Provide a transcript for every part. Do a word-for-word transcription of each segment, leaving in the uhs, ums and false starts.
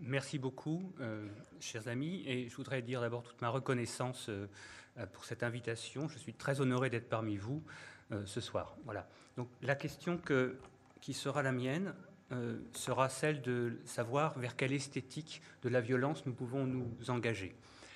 Merci beaucoup, euh, chers amis, et je voudrais dire d'abord toute ma reconnaissance euh, pour cette invitation. Je suis très honoré d'être parmi vous euh, ce soir. Voilà. Donc la question que, qui sera la mienne euh, sera celle de savoir vers quelle esthétique de la violence nous pouvons nous engager.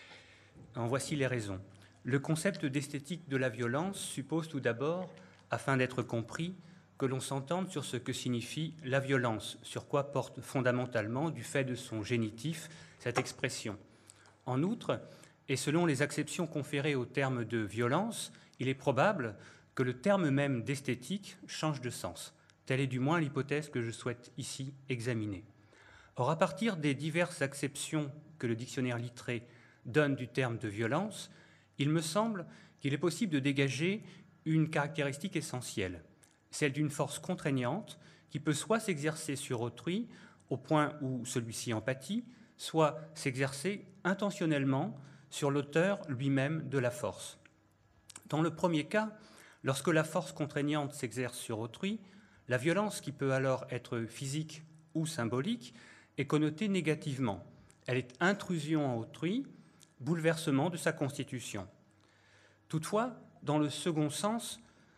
En voici les raisons. Le concept d'esthétique de la violence suppose tout d'abord, afin d'être compris, que l'on s'entende sur ce que signifie la violence, sur quoi porte fondamentalement, du fait de son génitif, cette expression. En outre, et selon les acceptions conférées au terme de violence, il est probable que le terme même d'esthétique change de sens. Telle est du moins l'hypothèse que je souhaite ici examiner. Or, à partir des diverses acceptions que le dictionnaire Littré donne du terme de violence, il me semble qu'il est possible de dégager une caractéristique essentielle, celle d'une force contraignante qui peut soit s'exercer sur autrui au point où celui-ci en pâtit, soit s'exercer intentionnellement sur l'auteur lui-même de la force. Dans le premier cas, lorsque la force contraignante s'exerce sur autrui, la violence, qui peut alors être physique ou symbolique, est connotée négativement. Elle est intrusion en autrui, bouleversement de sa constitution. Toutefois, dans le second sens,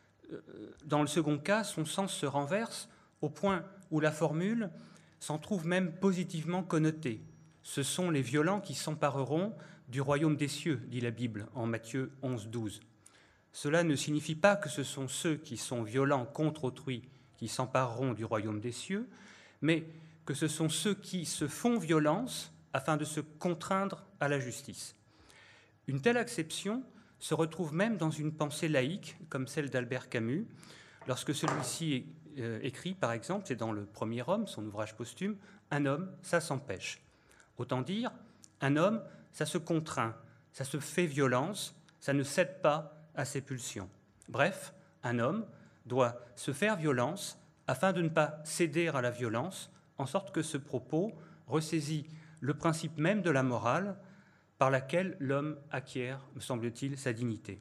dans le second cas, son sens se renverse au point où la formule s'en trouve même positivement connotée. Ce sont les violents qui s'empareront du royaume des cieux, dit la Bible en Matthieu onze, douze. Cela ne signifie pas que ce sont ceux qui sont violents contre autrui qui s'empareront du royaume des cieux, mais que ce sont ceux qui se font violence afin de se contraindre à la justice. Une telle acception se retrouve même dans une pensée laïque, comme celle d'Albert Camus, lorsque celui-ci écrit, par exemple, c'est dans Le Premier Homme, son ouvrage posthume, « Un homme, ça s'empêche ». Autant dire, un homme, ça se contraint, ça se fait violence, ça ne cède pas à ses pulsions. Bref, un homme doit se faire violence afin de ne pas céder à la violence, en sorte que ce propos ressaisit le principe même de la morale par laquelle l'homme acquiert, me semble-t-il, sa dignité.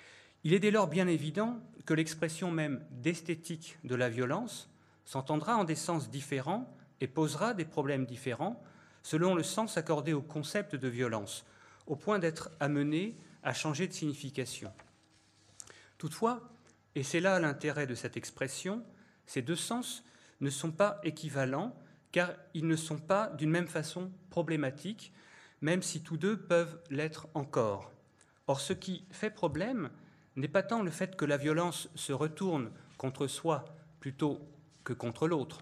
Il est dès lors bien évident que l'expression même d'esthétique de la violence s'entendra en des sens différents et posera des problèmes différents selon le sens accordé au concept de violence, au point d'être amené à changer de signification. Toutefois, et c'est là l'intérêt de cette expression, ces deux sens ne sont pas équivalents car ils ne sont pas d'une même façon problématiques, même si tous deux peuvent l'être encore. Or, ce qui fait problème n'est pas tant le fait que la violence se retourne contre soi plutôt que contre l'autre.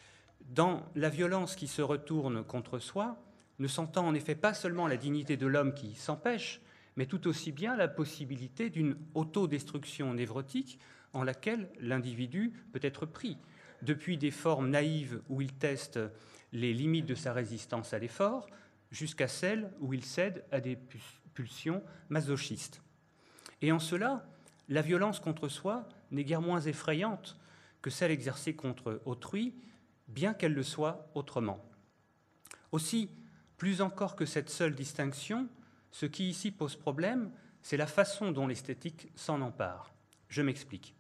Dans la violence qui se retourne contre soi, ne s'entend en effet pas seulement la dignité de l'homme qui s'empêche, mais tout aussi bien la possibilité d'une autodestruction névrotique en laquelle l'individu peut être pris, depuis des formes naïves où il teste les limites de sa résistance à l'effort, jusqu'à celles où il cède à des pulsions masochistes. Et en cela, la violence contre soi n'est guère moins effrayante que celle exercée contre autrui, bien qu'elle le soit autrement. Aussi, plus encore que cette seule distinction, ce qui ici pose problème, c'est la façon dont l'esthétique s'en empare. Je m'explique.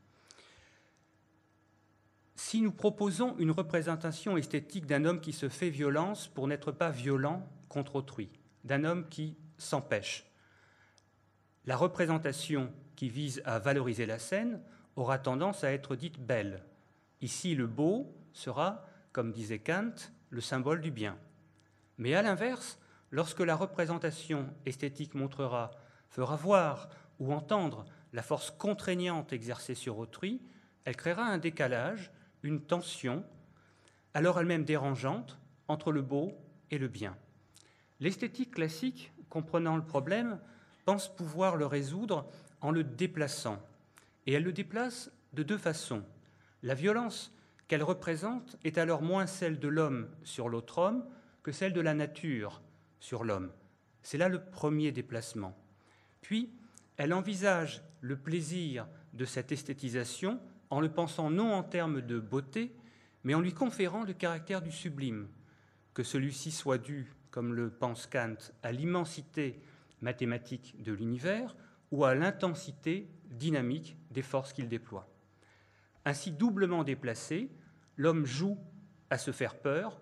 Si nous proposons une représentation esthétique d'un homme qui se fait violence pour n'être pas violent contre autrui, d'un homme qui s'empêche, la représentation qui vise à valoriser la scène aura tendance à être dite belle. Ici, le beau sera, comme disait Kant, le symbole du bien. Mais à l'inverse, lorsque la représentation esthétique montrera, fera voir ou entendre la force contraignante exercée sur autrui, elle créera un décalage, une tension, alors elle-même dérangeante, entre le beau et le bien. L'esthétique classique, comprenant le problème, pense pouvoir le résoudre en le déplaçant. Et elle le déplace de deux façons. La violence qu'elle représente est alors moins celle de l'homme sur l'autre homme que celle de la nature sur l'homme. C'est là le premier déplacement. Puis, elle envisage le plaisir de cette esthétisation en le pensant non en termes de beauté, mais en lui conférant le caractère du sublime, que celui-ci soit dû, comme le pense Kant, à l'immensité mathématique de l'univers ou à l'intensité dynamique des forces qu'il déploie. Ainsi doublement déplacé, l'homme joue à se faire peur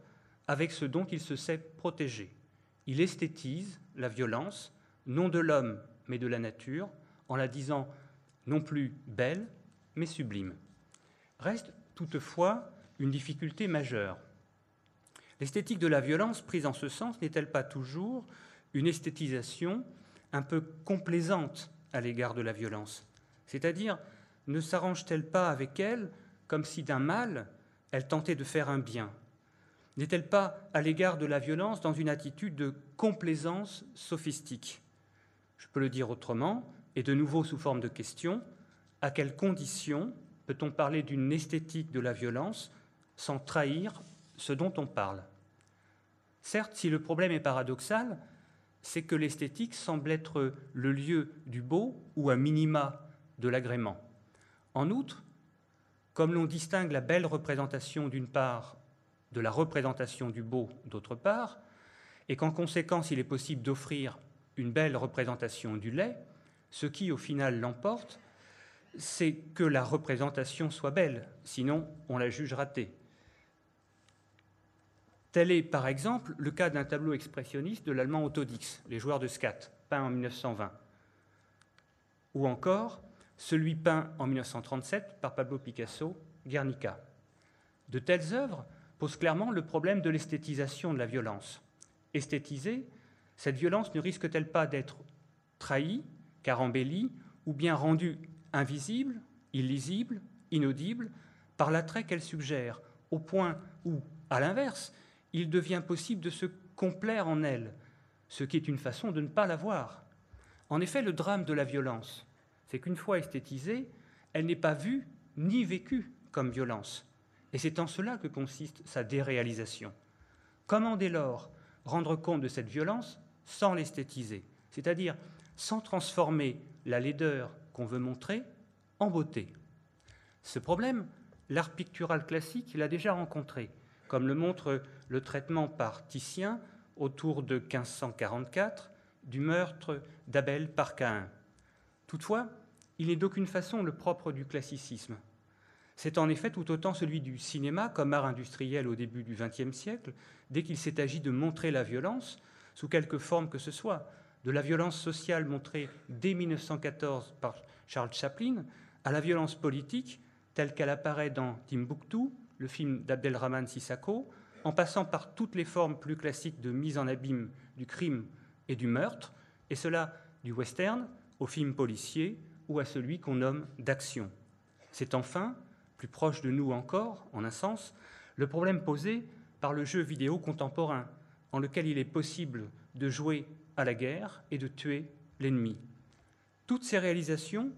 avec ce dont il se sait protégé. Il esthétise la violence, non de l'homme, mais de la nature, en la disant non plus belle, mais sublime. Reste toutefois une difficulté majeure. L'esthétique de la violence, prise en ce sens, n'est-elle pas toujours une esthétisation un peu complaisante à l'égard de la violence? C'est-à-dire, ne s'arrange-t-elle pas avec elle comme si d'un mal, elle tentait de faire un bien? N'est-elle pas à l'égard de la violence dans une attitude de complaisance sophistique? Je peux le dire autrement, et de nouveau sous forme de question, à quelles conditions peut-on parler d'une esthétique de la violence sans trahir ce dont on parle? Certes, si le problème est paradoxal, c'est que l'esthétique semble être le lieu du beau ou à minima de l'agrément. En outre, comme l'on distingue la belle représentation d'une part de la représentation du beau d'autre part, et qu'en conséquence il est possible d'offrir une belle représentation du laid, ce qui au final l'emporte, c'est que la représentation soit belle, sinon on la juge ratée. Tel est par exemple le cas d'un tableau expressionniste de l'allemand Otto Dix, Les joueurs de skat, peint en mille neuf cent vingt, ou encore celui peint en mille neuf cent trente-sept par Pablo Picasso, Guernica. De telles œuvres posent clairement le problème de l'esthétisation de la violence. Esthétisée, cette violence ne risque-t-elle pas d'être trahie, car embellie, ou bien rendue invisible, illisible, inaudible, par l'attrait qu'elle suggère, au point où, à l'inverse, il devient possible de se complaire en elle, ce qui est une façon de ne pas la voir. En effet, le drame de la violence, c'est qu'une fois esthétisée, elle n'est pas vue ni vécue comme violence. Et c'est en cela que consiste sa déréalisation. Comment dès lors rendre compte de cette violence sans l'esthétiser, c'est-à-dire sans transformer la laideur qu'on veut montrer en beauté? Ce problème, l'art pictural classique l'a déjà rencontré, comme le montre le traitement par Titien, autour de quinze cent quarante-quatre, du meurtre d'Abel par Caïn. Toutefois, il n'est d'aucune façon le propre du classicisme. C'est en effet tout autant celui du cinéma comme art industriel au début du vingtième siècle, dès qu'il s'est agi de montrer la violence, sous quelque forme que ce soit, de la violence sociale montrée dès mille neuf cent quatorze par Charles Chaplin, à la violence politique telle qu'elle apparaît dans Timbuktu, le film d'Abdelrahman Sissako, en passant par toutes les formes plus classiques de mise en abîme du crime et du meurtre, et cela du western au film policier ou à celui qu'on nomme d'action. C'est enfin, plus proche de nous encore, en un sens, le problème posé par le jeu vidéo contemporain, en lequel il est possible de jouer à la guerre et de tuer l'ennemi. Toutes ces réalisations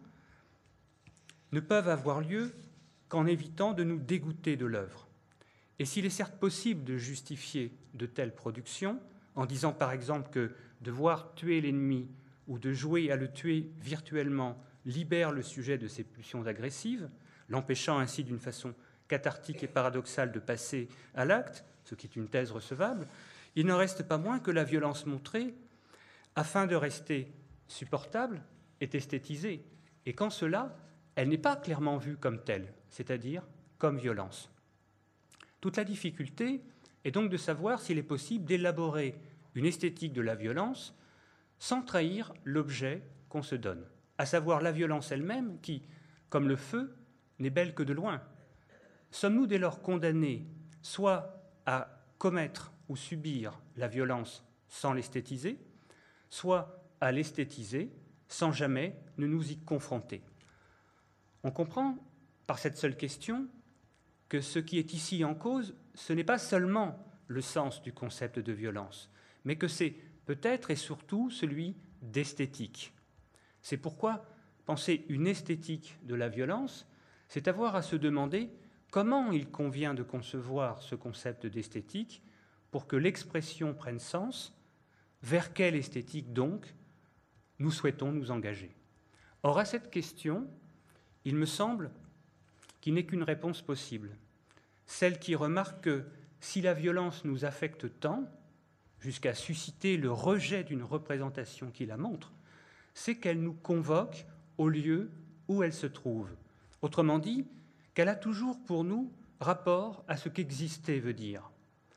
ne peuvent avoir lieu qu'en évitant de nous dégoûter de l'œuvre. Et s'il est certes possible de justifier de telles productions, en disant par exemple que de voir tuer l'ennemi ou de jouer à le tuer virtuellement libère le sujet de ses pulsions agressives, l'empêchant ainsi d'une façon cathartique et paradoxale de passer à l'acte, ce qui est une thèse recevable, il n'en reste pas moins que la violence montrée, afin de rester supportable, est esthétisée, et qu'en cela, elle n'est pas clairement vue comme telle, c'est-à-dire comme violence. Toute la difficulté est donc de savoir s'il est possible d'élaborer une esthétique de la violence sans trahir l'objet qu'on se donne, à savoir la violence elle-même qui, comme le feu, n'est belle que de loin. Sommes-nous dès lors condamnés soit à commettre ou subir la violence sans l'esthétiser, soit à l'esthétiser sans jamais ne nous y confronter? On comprend par cette seule question que ce qui est ici en cause, ce n'est pas seulement le sens du concept de violence, mais que c'est peut-être et surtout celui d'esthétique. C'est pourquoi penser une esthétique de la violence, c'est avoir à se demander comment il convient de concevoir ce concept d'esthétique pour que l'expression prenne sens, vers quelle esthétique donc nous souhaitons nous engager. Or, à cette question, il me semble qu'il n'est qu'une réponse possible, celle qui remarque que si la violence nous affecte tant, jusqu'à susciter le rejet d'une représentation qui la montre, c'est qu'elle nous convoque au lieu où elle se trouve. Autrement dit, qu'elle a toujours pour nous rapport à ce qu'exister veut dire.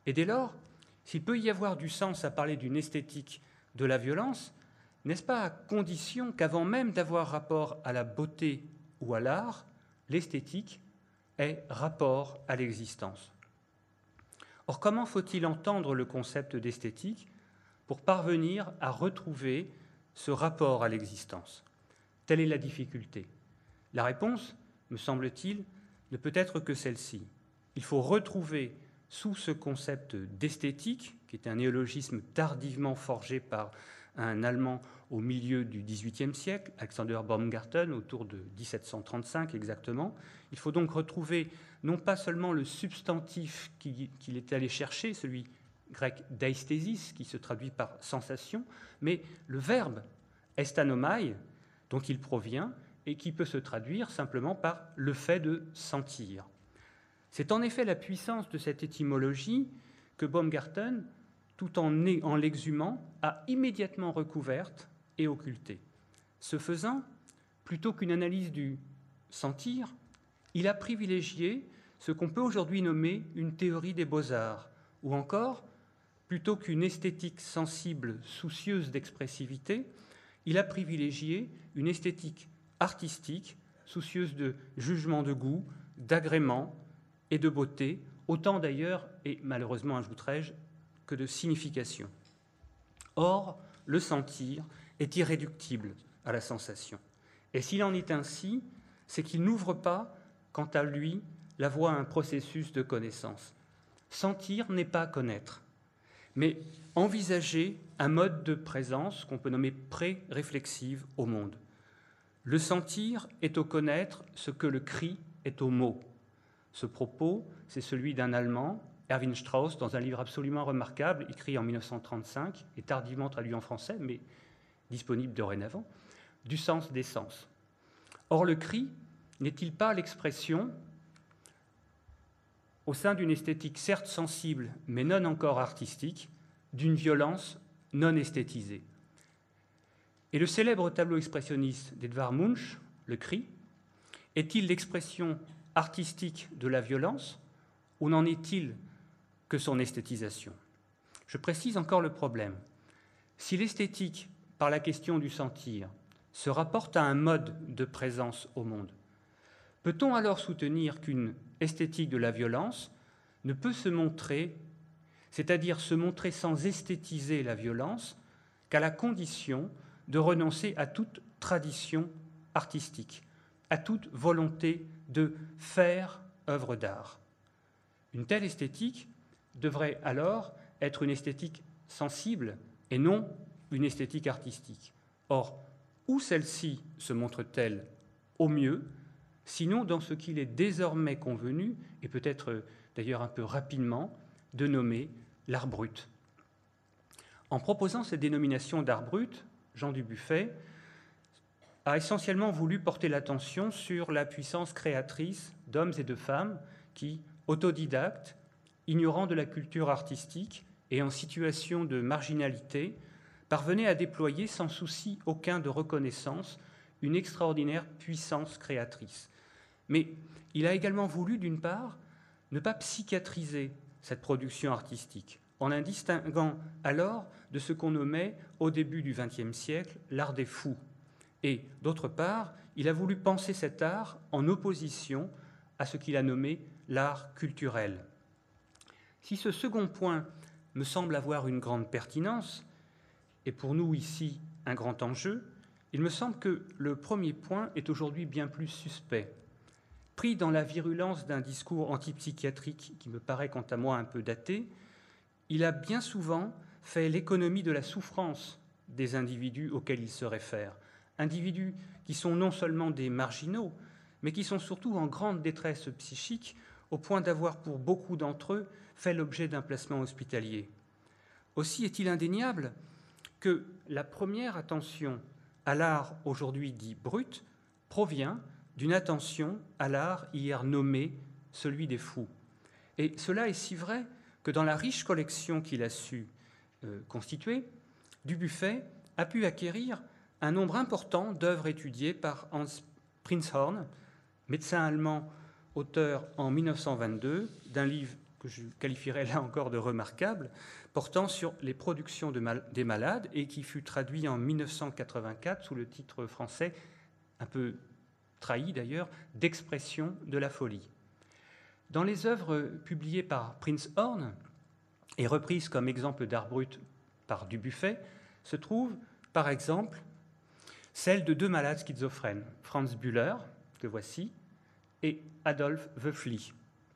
Et dès lors, s'il peut y avoir du sens à parler d'une esthétique de la violence, n'est-ce pas à condition qu'avant même d'avoir rapport à la beauté ou à l'art, l'esthétique ait rapport à l'existence? Or, comment faut-il entendre le concept d'esthétique pour parvenir à retrouver ce rapport à l'existence? Telle est la difficulté. La réponse, me semble-t-il, ne peut être que celle-ci. Il faut retrouver sous ce concept d'esthétique, qui est un néologisme tardivement forgé par un Allemand au milieu du dix-huitième siècle, Alexander Baumgarten, autour de dix-sept cent trente-cinq exactement, il faut donc retrouver non pas seulement le substantif qu'il est allé chercher, celui grec d'aesthésis, qui se traduit par sensation, mais le verbe estanomai, dont il provient, et qui peut se traduire simplement par le fait de sentir. C'est en effet la puissance de cette étymologie que Baumgarten, tout en, en l'exhumant, a immédiatement recouverte et occultée. Ce faisant, plutôt qu'une analyse du sentir, il a privilégié ce qu'on peut aujourd'hui nommer une théorie des beaux-arts, ou encore, plutôt qu'une esthétique sensible soucieuse d'expressivité, il a privilégié une esthétique artistique, soucieuse de jugement de goût, d'agrément et de beauté, autant d'ailleurs, et malheureusement ajouterais-je, que de signification. Or, le sentir est irréductible à la sensation. Et s'il en est ainsi, c'est qu'il n'ouvre pas, quant à lui, la voie à un processus de connaissance. Sentir n'est pas connaître, mais envisager un mode de présence qu'on peut nommer pré-réflexive au monde. Le sentir est au connaître ce que le cri est au mot. Ce propos, c'est celui d'un Allemand, Erwin Strauss, dans un livre absolument remarquable, écrit en mille neuf cent trente-cinq et tardivement traduit en français, mais disponible dorénavant, du sens des sens. Or, le cri n'est-il pas l'expression, au sein d'une esthétique certes sensible, mais non encore artistique, d'une violence non esthétisée? Et le célèbre tableau expressionniste d'Edvard Munch, Le Cri, est-il l'expression artistique de la violence ou n'en est-il que son esthétisation? Je précise encore le problème. Si l'esthétique, par la question du sentir, se rapporte à un mode de présence au monde, peut-on alors soutenir qu'une esthétique de la violence ne peut se montrer, c'est-à-dire se montrer sans esthétiser la violence, qu'à la condition de renoncer à toute tradition artistique, à toute volonté de faire œuvre d'art? Une telle esthétique devrait alors être une esthétique sensible et non une esthétique artistique. Or, où celle-ci se montre-t-elle au mieux, sinon dans ce qu'il est désormais convenu, et peut-être d'ailleurs un peu rapidement, de nommer l'art brut? En proposant cette dénomination d'art brut, Jean Dubuffet a essentiellement voulu porter l'attention sur la puissance créatrice d'hommes et de femmes qui, autodidactes, ignorant de la culture artistique et en situation de marginalité, parvenaient à déployer sans souci aucun de reconnaissance une extraordinaire puissance créatrice. Mais il a également voulu, d'une part, ne pas psychiatriser cette production artistique, en la distinguant alors de ce qu'on nommait au début du vingtième siècle l'art des fous. Et d'autre part, il a voulu penser cet art en opposition à ce qu'il a nommé l'art culturel. Si ce second point me semble avoir une grande pertinence, et pour nous ici un grand enjeu, il me semble que le premier point est aujourd'hui bien plus suspect. Pris dans la virulence d'un discours antipsychiatrique qui me paraît quant à moi un peu daté, il a bien souvent fait l'économie de la souffrance des individus auxquels il se réfère, individus qui sont non seulement des marginaux, mais qui sont surtout en grande détresse psychique, au point d'avoir pour beaucoup d'entre eux fait l'objet d'un placement hospitalier. Aussi est-il indéniable que la première attention à l'art aujourd'hui dit brut provient d'une attention à l'art hier nommé celui des fous. Et cela est si vrai que dans la riche collection qu'il a su euh, constituer, Dubuffet a pu acquérir un nombre important d'œuvres étudiées par Hans Prinzhorn, médecin allemand, auteur en mille neuf cent vingt-deux d'un livre que je qualifierais là encore de remarquable, portant sur les productions de mal- des malades et qui fut traduit en mille neuf cent quatre-vingt-quatre sous le titre français, un peu trahi d'ailleurs, d'Expression de la folie. Dans les œuvres publiées par Prinzhorn et reprises comme exemple d'art brut par Dubuffet, se trouve par exemple celle de deux malades schizophrènes, Franz Bühler, que voici, et Adolf Wöffli.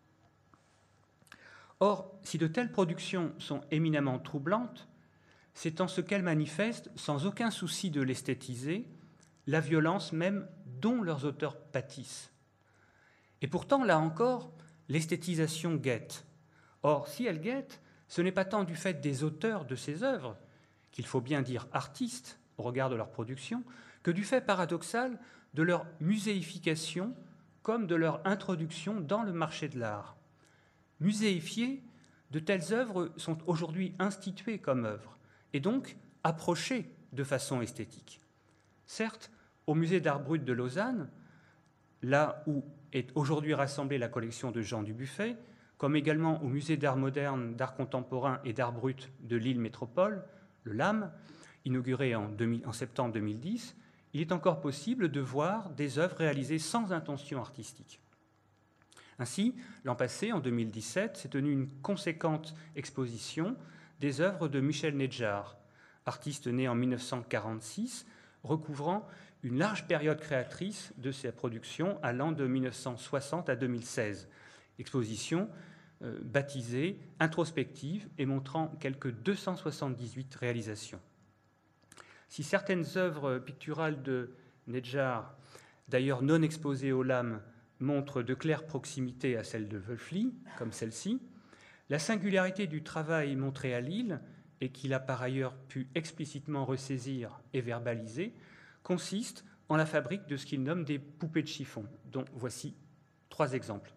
Or, si de telles productions sont éminemment troublantes, c'est en ce qu'elles manifestent, sans aucun souci de l'esthétiser, la violence même dont leurs auteurs pâtissent. Et pourtant, là encore, l'esthétisation guette. Or, si elle guette, ce n'est pas tant du fait des auteurs de ces œuvres, qu'il faut bien dire artistes au regard de leur production, que du fait paradoxal de leur muséification comme de leur introduction dans le marché de l'art. Muséifiées, de telles œuvres sont aujourd'hui instituées comme œuvres et donc approchées de façon esthétique. Certes, au musée d'art brut de Lausanne, là où est aujourd'hui rassemblée la collection de Jean Dubuffet, comme également au musée d'art moderne, d'art contemporain et d'art brut de Lille Métropole, le L A M, inauguré en, deux mille, en septembre deux mille dix, il est encore possible de voir des œuvres réalisées sans intention artistique. Ainsi, l'an passé, en deux mille dix-sept, s'est tenue une conséquente exposition des œuvres de Michel Nedjar, artiste né en mille neuf cent quarante-six, recouvrant une large période créatrice de sa production allant de mille neuf cent soixante à deux mille seize. Exposition euh, baptisée introspective et montrant quelques deux cent soixante-dix-huit réalisations. Si certaines œuvres picturales de Nedjar, d'ailleurs non exposées au L A M, montrent de claires proximités à celles de Wöffli, comme celle-ci, la singularité du travail montré à Lille, et qu'il a par ailleurs pu explicitement ressaisir et verbaliser, consiste en la fabrique de ce qu'il nomme des poupées de chiffon, dont voici trois exemples.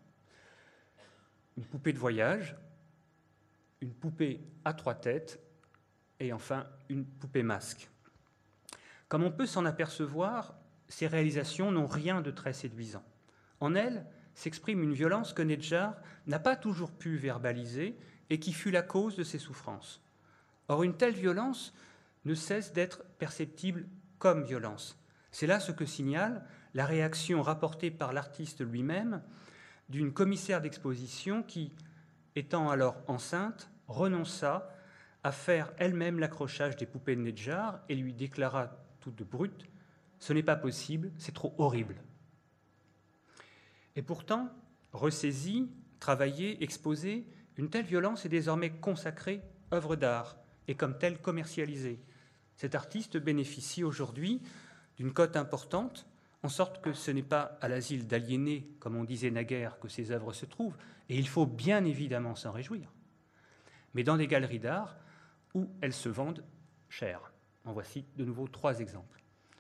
Une poupée de voyage, une poupée à trois têtes et enfin une poupée masque. Comme on peut s'en apercevoir, ces réalisations n'ont rien de très séduisant. En elles s'exprime une violence que Nedjar n'a pas toujours pu verbaliser et qui fut la cause de ses souffrances. Or, une telle violence ne cesse d'être perceptible comme violence. C'est là ce que signale la réaction rapportée par l'artiste lui-même d'une commissaire d'exposition qui, étant alors enceinte, renonça à faire elle-même l'accrochage des poupées de Nedjar et lui déclara toute brute « Ce n'est pas possible, c'est trop horrible ». Et pourtant, ressaisie, travaillée, exposée, une telle violence est désormais consacrée œuvre d'art et comme telle commercialisée. Cet artiste bénéficie aujourd'hui d'une cote importante, en sorte que ce n'est pas à l'asile d'aliénés, comme on disait naguère, que ces œuvres se trouvent, et il faut bien évidemment s'en réjouir, mais dans des galeries d'art où elles se vendent cher. En voici de nouveau trois exemples.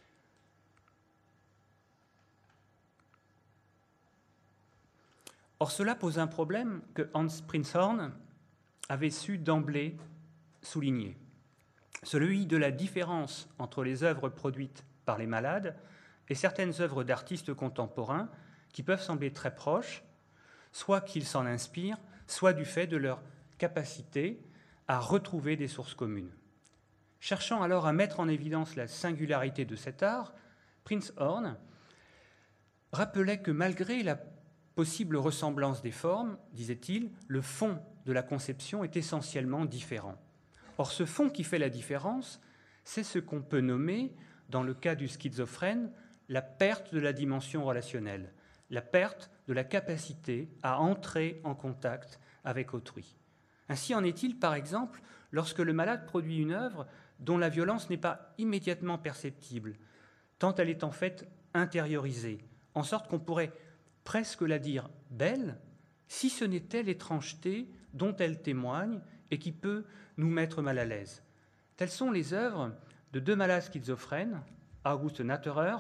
Or, cela pose un problème que Hans Prinzhorn avait su d'emblée souligner, celui de la différence entre les œuvres produites par les malades et certaines œuvres d'artistes contemporains qui peuvent sembler très proches, soit qu'ils s'en inspirent, soit du fait de leur capacité à retrouver des sources communes. Cherchant alors à mettre en évidence la singularité de cet art, Prinzhorn rappelait que malgré la possible ressemblance des formes, disait-il, le fond de la conception est essentiellement différent. Or, ce fond qui fait la différence, c'est ce qu'on peut nommer, dans le cas du schizophrène, la perte de la dimension relationnelle, la perte de la capacité à entrer en contact avec autrui. Ainsi en est-il, par exemple, lorsque le malade produit une œuvre dont la violence n'est pas immédiatement perceptible, tant elle est en fait intériorisée, en sorte qu'on pourrait presque la dire belle, si ce n'était l'étrangeté dont elle témoigne et qui peut nous mettre mal à l'aise. Telles sont les œuvres de deux malades schizophrènes, August Natterer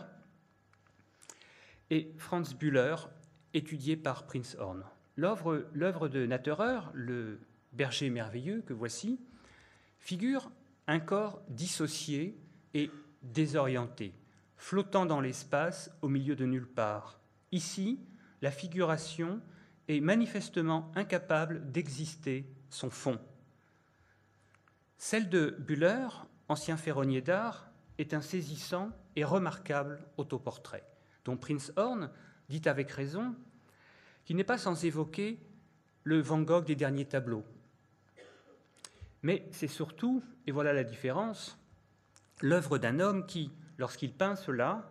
et Franz Bühler, étudiées par Prinzhorn. L'œuvre, l'œuvre de Natterer, le berger merveilleux que voici, figure un corps dissocié et désorienté, flottant dans l'espace au milieu de nulle part. Ici, la figuration est manifestement incapable d'exister son fond. Celle de Bühler, ancien ferronnier d'art, est un saisissant et remarquable autoportrait, dont Prinzhorn dit avec raison qu'il n'est pas sans évoquer le Van Gogh des derniers tableaux. Mais c'est surtout, et voilà la différence, l'œuvre d'un homme qui, lorsqu'il peint cela,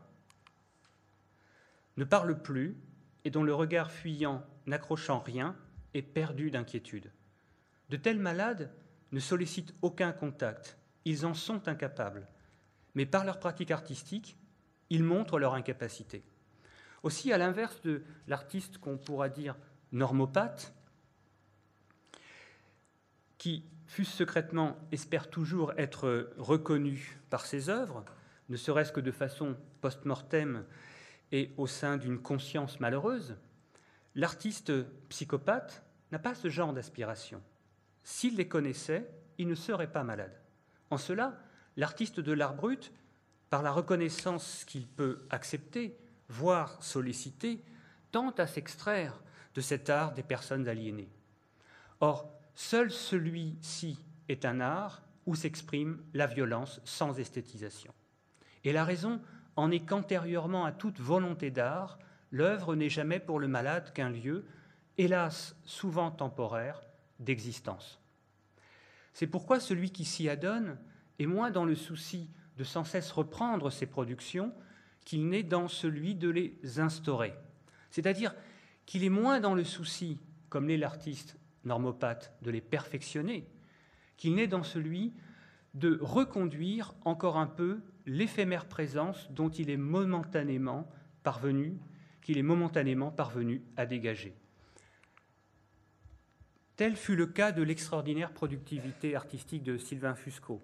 ne parle plus et dont le regard fuyant, n'accrochant rien, est perdu d'inquiétude. De tels malades ne sollicitent aucun contact, ils en sont incapables, mais par leur pratique artistique, ils montrent leur incapacité. Aussi, à l'inverse de l'artiste qu'on pourra dire normopathe, qui, fût secrètement, espère toujours être reconnu par ses œuvres, ne serait-ce que de façon post-mortem et au sein d'une conscience malheureuse, l'artiste psychopathe n'a pas ce genre d'aspiration. S'il les connaissait, il ne serait pas malade. En cela, l'artiste de l'art brut, par la reconnaissance qu'il peut accepter, voire solliciter, tente à s'extraire de cet art des personnes aliénées. Or, seul celui-ci est un art où s'exprime la violence sans esthétisation. Et la raison en est qu'antérieurement à toute volonté d'art, l'œuvre n'est jamais pour le malade qu'un lieu, hélas souvent temporaire, d'existence. C'est pourquoi celui qui s'y adonne est moins dans le souci de sans cesse reprendre ses productions qu'il n'est dans celui de les instaurer. C'est-à-dire qu'il est moins dans le souci, comme l'est l'artiste normopathe, de les perfectionner, qu'il n'est dans celui de reconduire encore un peu l'éphémère présence dont il est momentanément parvenu, qu'il est momentanément parvenu à dégager. Tel fut le cas de l'extraordinaire productivité artistique de Sylvain Fusco,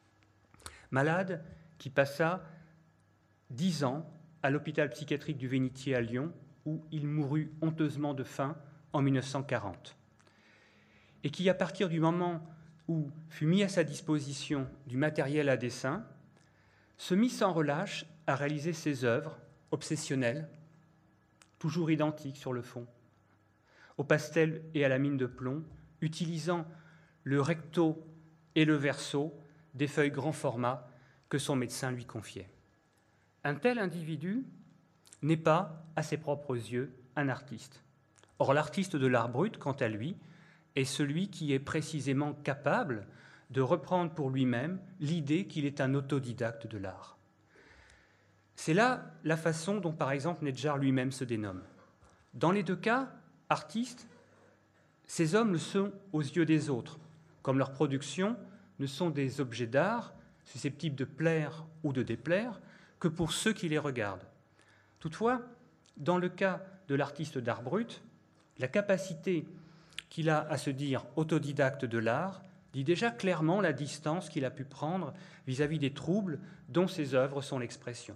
malade qui passa dix ans à l'hôpital psychiatrique du Vénitier à Lyon, où il mourut honteusement de faim en mille neuf cent quarante, et qui, à partir du moment où fut mis à sa disposition du matériel à dessin, se mit sans relâche à réaliser ses œuvres obsessionnelles, toujours identiques sur le fond, au pastel et à la mine de plomb, utilisant le recto et le verso des feuilles grand format que son médecin lui confiait. Un tel individu n'est pas, à ses propres yeux, un artiste. Or, l'artiste de l'art brut, quant à lui, est celui qui est précisément capable de reprendre pour lui-même l'idée qu'il est un autodidacte de l'art. C'est là la façon dont, par exemple, Nedjar lui-même se dénomme. Dans les deux cas, artistes, ces hommes le sont aux yeux des autres, comme leurs productions ne sont des objets d'art susceptibles de plaire ou de déplaire que pour ceux qui les regardent. Toutefois, dans le cas de l'artiste d'art brut, la capacité qu'il a à se dire autodidacte de l'art dit déjà clairement la distance qu'il a pu prendre vis-à-vis des troubles dont ses œuvres sont l'expression.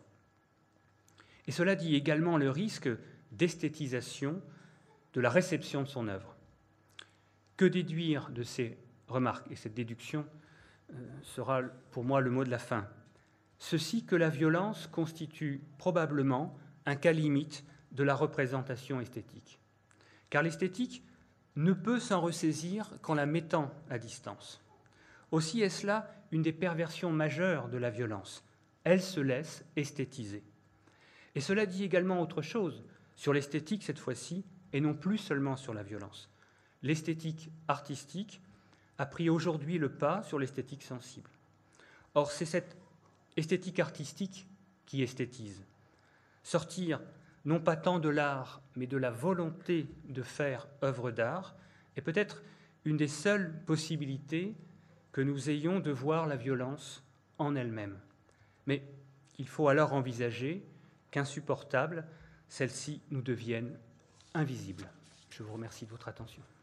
Et cela dit également le risque d'esthétisation de la réception de son œuvre. Que déduire de ces remarques? Et cette déduction euh, sera pour moi le mot de la fin. Ceci que la violence constitue probablement un cas limite de la représentation esthétique. Car l'esthétique ne peut s'en ressaisir qu'en la mettant à distance. Aussi est-ce là une des perversions majeures de la violence. Elle se laisse esthétiser. Et cela dit également autre chose sur l'esthétique cette fois-ci, et non plus seulement sur la violence. L'esthétique artistique a pris aujourd'hui le pas sur l'esthétique sensible. Or, c'est cette esthétique artistique qui esthétise. Sortir non pas tant de l'art, mais de la volonté de faire œuvre d'art, est peut-être une des seules possibilités que nous ayons de voir la violence en elle-même. Mais il faut alors envisager qu'insupportable, celle-ci nous devienne invisible. Je vous remercie de votre attention.